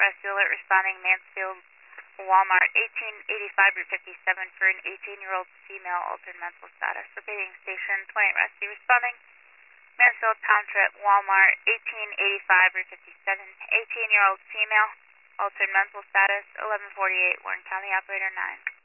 rescue alert responding Mansfield Walmart 1885 Route 57 for an 18-year-old female altered mental status. Repeating station 20 rescue responding Mansfield Township Walmart 1885 Route 57, 18-year-old female altered mental status 1148 Warren County operator 9.